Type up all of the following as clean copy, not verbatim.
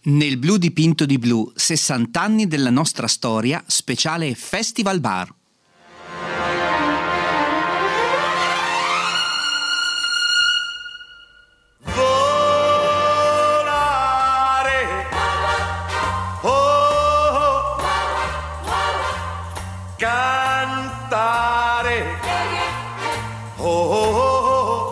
Nel blu dipinto di blu, 60 anni della nostra storia, speciale Festival Bar. Volare, oh, cantare, oh,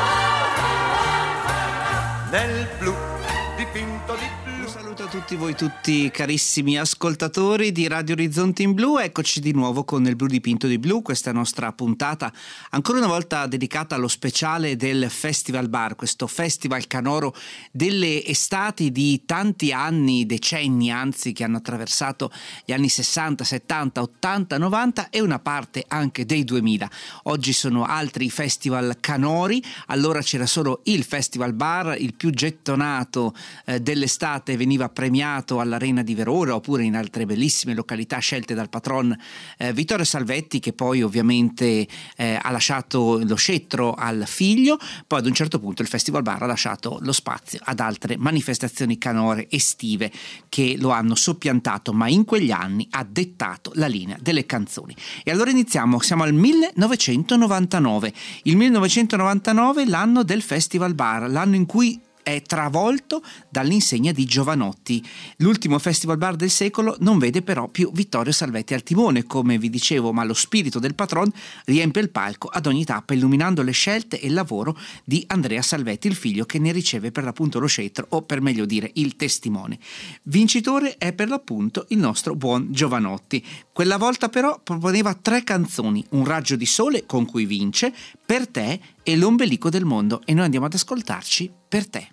nel blu dipinto di blu. Un saluto a tutti voi, tutti carissimi ascoltatori di Radio Orizzonti in Blu. Eccoci di nuovo con il blu dipinto di blu, questa nostra puntata ancora una volta dedicata allo speciale del Festival Bar, questo festival canoro delle estati di tanti anni, decenni anzi, che hanno attraversato gli anni 60, 70, 80, 90 e una parte anche dei 2000. Oggi sono altri festival canori, allora c'era solo il Festival Bar, il più gettonato dell'estate, veniva premiato all'Arena di Verona oppure in altre bellissime località scelte dal patron Vittorio Salvetti, che poi ovviamente ha lasciato lo scettro al figlio. Poi ad un certo punto il Festival Bar ha lasciato lo spazio ad altre manifestazioni canore estive che lo hanno soppiantato, ma in quegli anni ha dettato la linea delle canzoni. E allora siamo al 1999, il 1999 l'anno del Festival Bar, l'anno in cui è travolto dall'insegna di Jovanotti. L'ultimo Festival Bar del secolo non vede però più Vittorio Salvetti al timone, come vi dicevo, ma lo spirito del patron riempie il palco ad ogni tappa, illuminando le scelte e il lavoro di Andrea Salvetti, il figlio, che ne riceve per l'appunto lo scettro, o per meglio dire il testimone. Vincitore è per l'appunto il nostro buon Jovanotti. Quella volta però proponeva 3 canzoni: Un raggio di sole, con cui vince, Per te e L'ombelico del mondo, e noi andiamo ad ascoltarci Per te.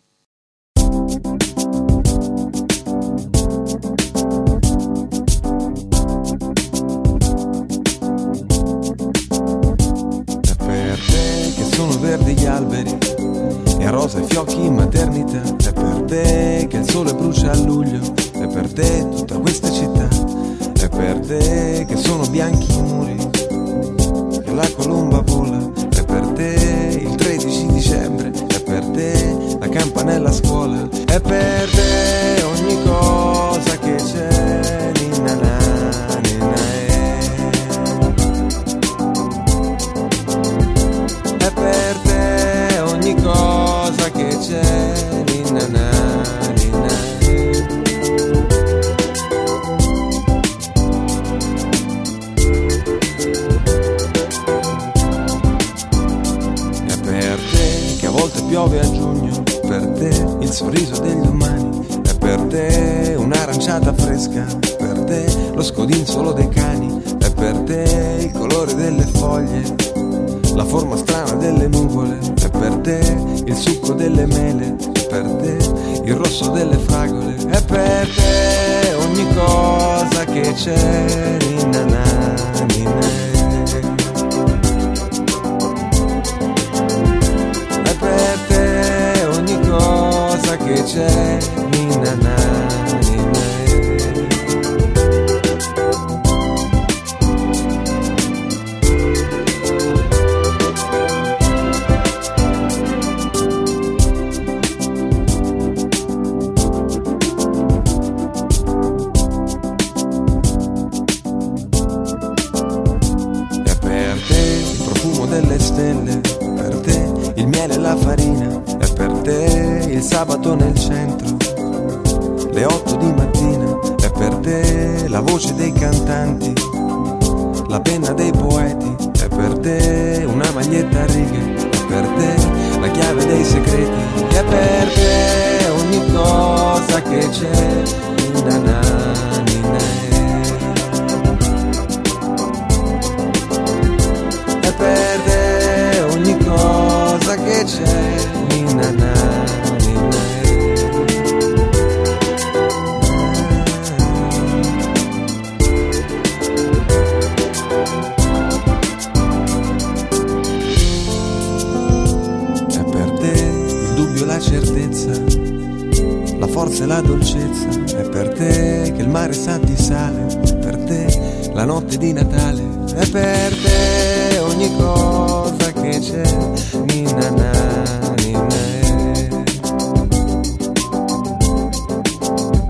Sono verdi gli alberi e rosa i fiocchi in maternità. È per te che il sole brucia a luglio, è per te tutta questa città. È per te che sono bianchi i muri e la colomba vola. È per te il 13 dicembre, è per te la campanella a scuola. È per te ogni cosa che c'è, ninna na, ninna è per te ogni cosa che c'è, ninna na, ninna è per te che a volte piove a giugno, per te il sorriso degli umani, è per te un'aranciata fresca, per te lo scodinzolo dei cani, è per te il colore delle foglie, la forma strana delle nuvole, è per te il succo delle mele, è per te il rosso delle fragole, è per te ogni cosa che c'è, ninna na, ninna è per te ogni cosa che c'è, ninna na, ninna sabato nel centro, le 8 di mattina, è per te la voce dei cantanti, la penna dei poeti, è per te una maglietta a righe, è per te la chiave dei segreti, è per te ogni cosa che c'è, ninna na, ninna è per te ogni cosa che c'è, ninna na. La certezza, la forza e la dolcezza, è per te che il mare sa di sale, è per te la notte di Natale, è per te ogni cosa che c'è, ninna na, ninna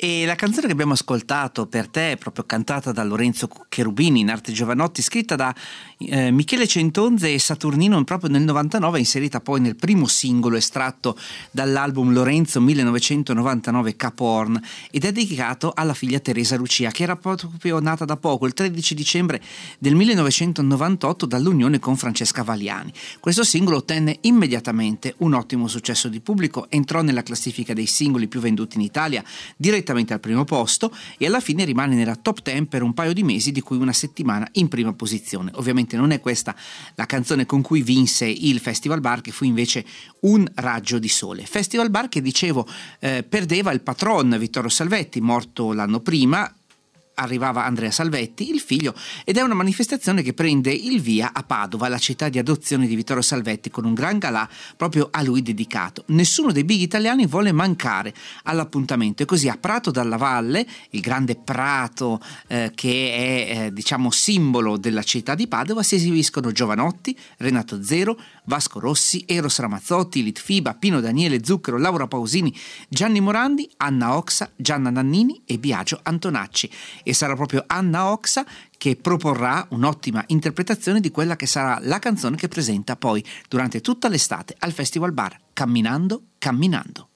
E la canzone che abbiamo ascoltato per te è proprio cantata da Lorenzo Cherubini in arte Giovanotti, scritta da Michele Centonze e Saturnino proprio nel 99, inserita poi nel primo singolo estratto dall'album Lorenzo 1999 Caporn, ed è dedicato alla figlia Teresa Lucia, che era proprio nata da poco, il 13 dicembre del 1998, dall'unione con Francesca Valiani. Questo singolo ottenne immediatamente un ottimo successo di pubblico, entrò nella classifica dei singoli più venduti in Italia direttamente al primo posto e alla fine rimane nella top 10 per un paio di mesi, di cui una settimana in prima posizione. Ovviamente non è questa la canzone con cui vinse il Festival Bar, che fu invece Un raggio di sole. Festival Bar che, dicevo, perdeva il patron Vittorio Salvetti, morto l'anno prima. Arrivava Andrea Salvetti, il figlio, ed è una manifestazione che prende il via a Padova, la città di adozione di Vittorio Salvetti, con un gran galà proprio a lui dedicato. Nessuno dei big italiani vuole mancare all'appuntamento, e così a Prato dalla Valle, il grande prato che è diciamo simbolo della città di Padova, si esibiscono Giovanotti, Renato Zero, Vasco Rossi, Eros Ramazzotti, Litfiba, Pino Daniele, Zucchero, Laura Pausini, Gianni Morandi, Anna Oxa, Gianna Nannini e Biagio Antonacci. E sarà proprio Anna Oxa che proporrà un'ottima interpretazione di quella che sarà la canzone che presenta poi durante tutta l'estate al Festival Bar, Camminando, Camminando.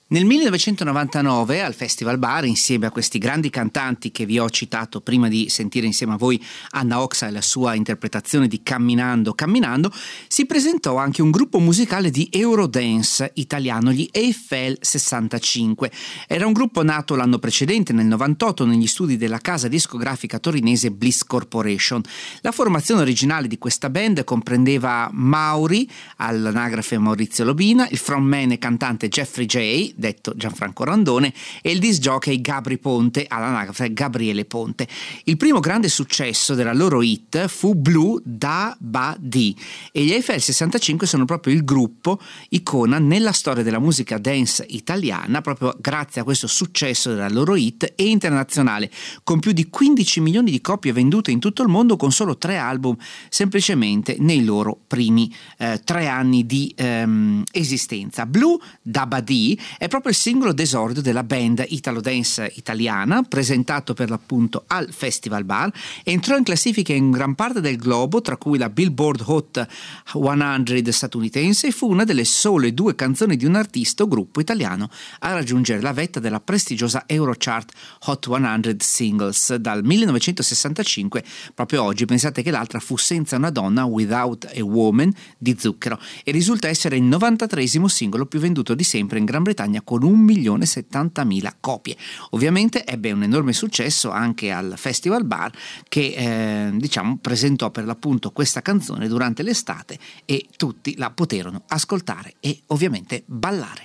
Nel 1999 al Festival Bar, insieme a questi grandi cantanti che vi ho citato prima di sentire insieme a voi Anna Oxa e la sua interpretazione di Camminando, Camminando, si presentò anche un gruppo musicale di Eurodance italiano, gli Eiffel 65. Era un gruppo nato l'anno precedente, nel 98, negli studi della casa discografica torinese Bliss Corporation. La formazione originale di questa band comprendeva Mauri, all'anagrafe Maurizio Lobina, il frontman e cantante Jeffrey J., detto Gianfranco Randone, e il disc jockey Gabri Ponte, all'anagrafe Gabriele Ponte. Il primo grande successo della loro hit fu Blue Da Ba Di, e gli Eiffel 65 sono proprio il gruppo icona nella storia della musica dance italiana, proprio grazie a questo successo della loro hit e internazionale, con più di 15 milioni di copie vendute in tutto il mondo, con solo 3 album semplicemente nei loro primi 3 anni di esistenza. Blue Da Ba Di è proprio il singolo d'esordio della band Italo Dance italiana, presentato per l'appunto al Festival Bar. Entrò in classifica in gran parte del globo, tra cui la Billboard Hot 100 statunitense, e fu una delle sole 2 canzoni di un artista o gruppo italiano a raggiungere la vetta della prestigiosa Eurochart Hot 100 Singles dal 1965. Proprio oggi pensate che l'altra fu Senza una donna, Without a Woman, di Zucchero, e risulta essere il 93esimo singolo più venduto di sempre in Gran Bretagna, con 1.070.000 copie. Ovviamente ebbe un enorme successo anche al Festival Bar, che presentò per l'appunto questa canzone durante l'estate e tutti la poterono ascoltare e ovviamente ballare.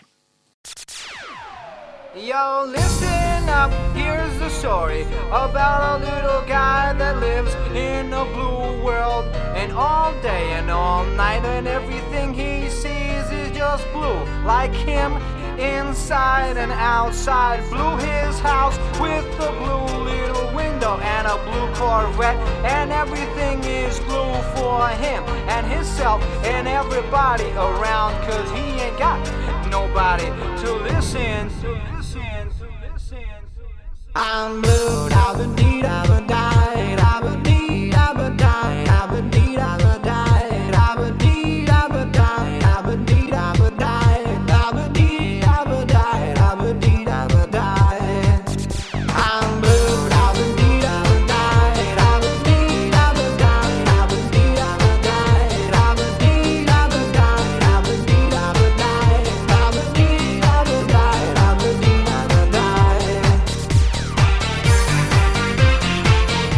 Yo, listen up, here's the story about a little guy that lives in a blue world, and all day and all night and everything he sees is just blue, like him inside and outside. Blue his house with a blue little window and a blue Corvette, and everything is blue for him and himself and everybody around, 'cause he ain't got nobody to listen. I'm blue, da-ba-dee, da-ba-die, da-ba-dee, da-ba-die, da-ba-dee, da-ba-die, da-ba-dee, da-ba-die, da-ba-dee, da-ba-die, da-ba-dee, da-ba-die, da-ba-dee, da-ba-die. I'm blue, da-ba-dee, da-ba-die, da-ba-dee, da-ba-die, da-ba-dee, da-ba-die, da-ba-dee, da-ba-die, da-ba-dee, da-ba-die, da-ba-dee, da-ba-die, da-ba-dee, da-ba-die.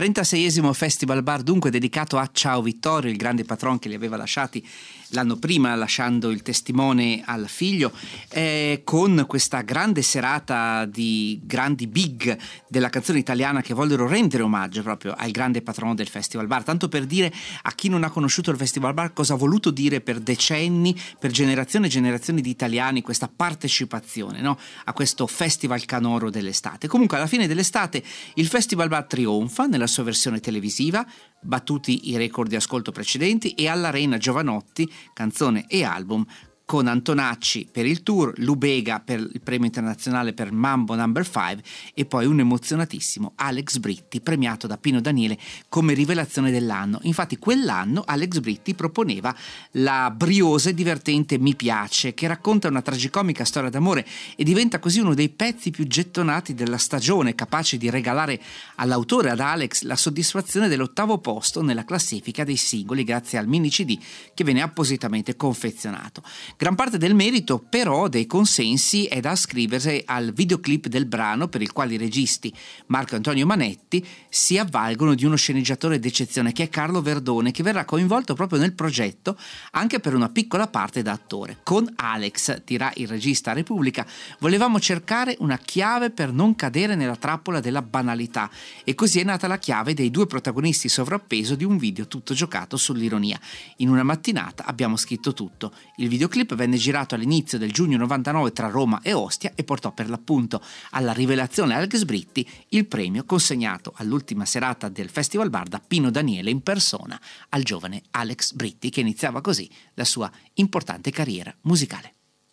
36esimo Festival Bar dunque dedicato a Ciao Vittorio, il grande patron che li aveva lasciati l'anno prima lasciando il testimone al figlio, con questa grande serata di grandi big della canzone italiana che vollero rendere omaggio proprio al grande patrono del Festival Bar, tanto per dire a chi non ha conosciuto il Festival Bar cosa ha voluto dire per decenni, per generazioni e generazioni di italiani questa partecipazione, no? A questo festival canoro dell'estate. Comunque alla fine dell'estate il Festival Bar trionfa nella sua versione televisiva, battuti i record di ascolto precedenti, e all'Arena Giovanotti canzone e album con Antonacci per il tour, Lubega per il premio internazionale per Mambo No. 5 e poi un emozionatissimo Alex Britti premiato da Pino Daniele come rivelazione dell'anno. Infatti quell'anno Alex Britti proponeva la briosa e divertente Mi piace, che racconta una tragicomica storia d'amore e diventa così uno dei pezzi più gettonati della stagione, capace di regalare all'autore, ad Alex, la soddisfazione dell'8° posto nella classifica dei singoli grazie al mini CD che viene appositamente confezionato. Gran parte del merito però dei consensi è da ascriversi al videoclip del brano, per il quale i registi Marco Antonio Manetti si avvalgono di uno sceneggiatore d'eccezione che è Carlo Verdone, che verrà coinvolto proprio nel progetto anche per una piccola parte da attore. Con Alex, dirà il regista a Repubblica, volevamo cercare una chiave per non cadere nella trappola della banalità e così è nata la chiave dei 2 protagonisti sovrappeso di un video tutto giocato sull'ironia. In una mattinata abbiamo scritto tutto. Il videoclip venne girato all'inizio del giugno 99 tra Roma e Ostia e portò per l'appunto alla rivelazione Alex Britti, il premio consegnato all'ultima serata del Festival Bar da Pino Daniele in persona al giovane Alex Britti, che iniziava così la sua importante carriera musicale.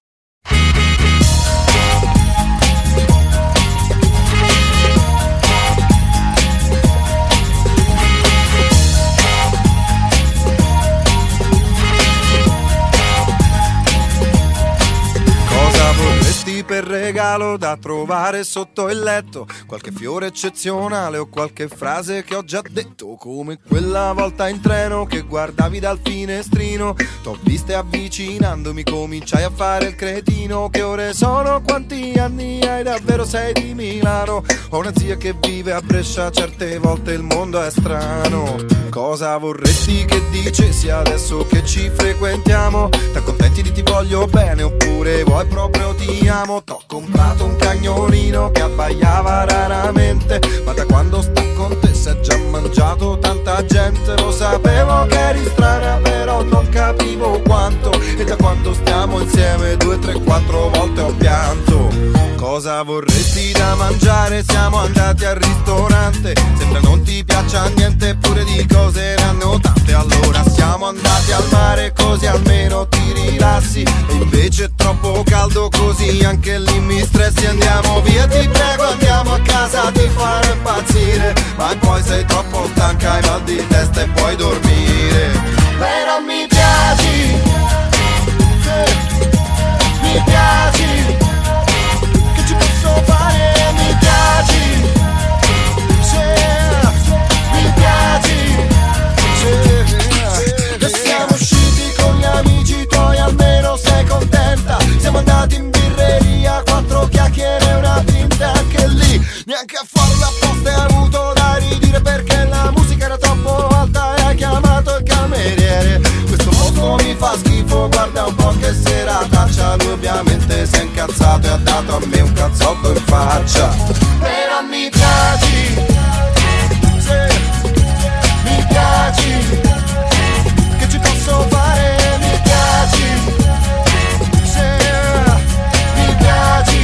Vorresti per regalo da trovare sotto il letto? Qualche fiore eccezionale o qualche frase che ho già detto? Come quella volta in treno che guardavi dal finestrino, t'ho viste avvicinandomi, cominciai a fare il cretino. Che ore sono? Quanti anni hai? Davvero sei di Milano? Ho una zia che vive a Brescia, certe volte il mondo è strano. Cosa vorresti che dicessi adesso che ci frequentiamo? T'accontenti di ti voglio bene oppure vuoi proprio ti amo? T'ho comprato un cagnolino che abbaiava raramente, ma da quando sta con te si è già mangiato tanta gente. Lo sapevo che eri strana però non capivo quanto, e da quando stiamo insieme 2, 3, 4 volte ho pianto. Cosa vorresti da mangiare? Siamo andati al ristorante, sembra non ti piaccia niente eppure di cose ne hanno tante. Allora siamo andati al mare così almeno ti rilassi, e invece è troppo caldo così anche lì mi stressi. Andiamo via ti prego, andiamo a casa, ti farò impazzire, ma poi sei troppo stanca, hai mal di testa e puoi dormire. Però mi piaci, mi piaci, che ci posso fare? Mi piaci, mi piaci, e siamo usciti con gli amici tuoi, almeno sei contenta? Siamo andati in birreria, 4 chiacchiere e una tinta, anche lì neanche a farla apposta hai avuto da ridire perché la musica era troppo alta e hai chiamato il cameriere. Questo posto mi fa schifo, guarda un po' che serataccia. Lui ovviamente si è incazzato e ha dato a me un cazzotto in faccia. Però mi piaci, mi piaci, che ci posso fare? Mi piaci, mi piaci.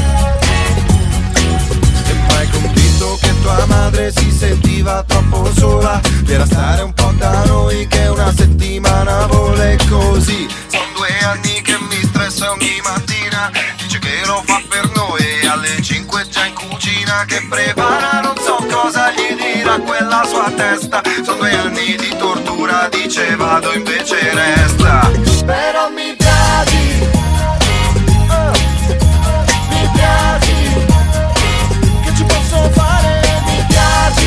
E mai convinto che tua madre si sentiva troppo sola, era stare un po' da noi che una settimana vuole così. Sono 2 anni che mi stressa ogni mattina, dice che lo fa per noi e alle 5 già in cucina che prepara, non so cosa gli dirà quella sua testa. Sono 2 anni di tortura, dice vado invece resta. Però mi piaci, mi piaci, che ci posso fare? Mi piaci,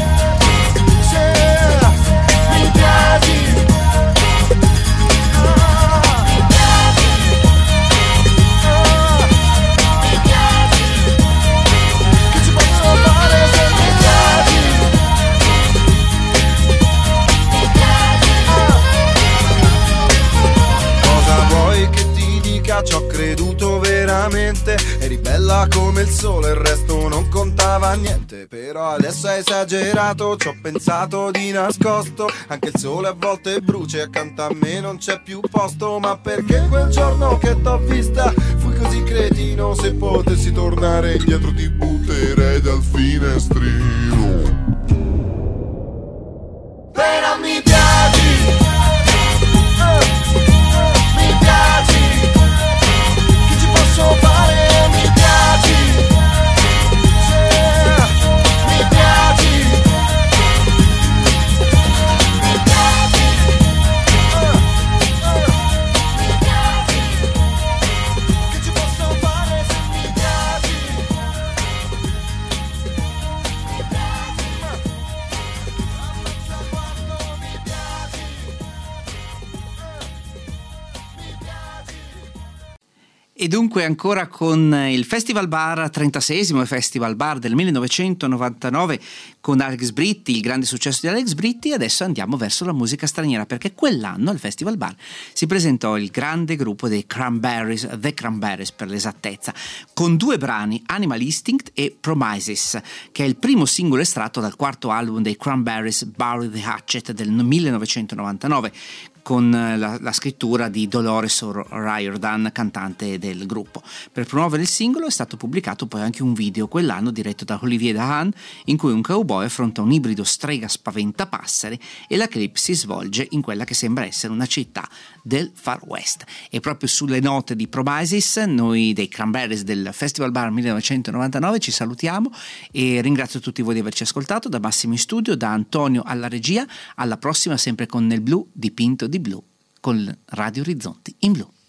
mi piaci, mi piaci, mi piaci, che ci posso fare se mi piaci? mente, eri bella come il sole, il resto non contava niente. Però adesso hai esagerato, ci ho pensato di nascosto. Anche il sole a volte brucia e accanto a me non c'è più posto. Ma perché quel giorno che t'ho vista fui così cretino? Se potessi tornare indietro ti butterei dal finestrino. Però mi piaci, mi piaci, che ci posso fare? Mi piaci, mi piaci, mi piaci, mi piaci, che ci posso fare se mi piaci? Mi piaci, ammazza quanto mi piaci, mi piaci. E dunque ancora con il Festival Bar, 36esimo Festival Bar del 1999 con Alex Britti, il grande successo di Alex Britti. Adesso andiamo verso la musica straniera, perché quell'anno al Festival Bar si presentò il grande gruppo dei Cranberries, The Cranberries per l'esattezza, con due brani, Animal Instinct e Promises, che è il primo singolo estratto dal quarto album dei Cranberries, Bury the Hatchet del 1999, con la scrittura di Dolores O'Riordan, cantante del gruppo. Per promuovere il singolo è stato pubblicato poi anche un video quell'anno diretto da Olivier Dahan, in cui un cowboy affronta un ibrido strega spaventapasseri e la clip si svolge in quella che sembra essere una città del Far West. E proprio sulle note di Promises, noi dei Cranberries del Festival Bar 1999 ci salutiamo e ringrazio tutti voi di averci ascoltato. Da Massimo in studio, da Antonio alla regia, alla prossima sempre con Nel Blu dipinto di blu con Radio Orizzonti in blu.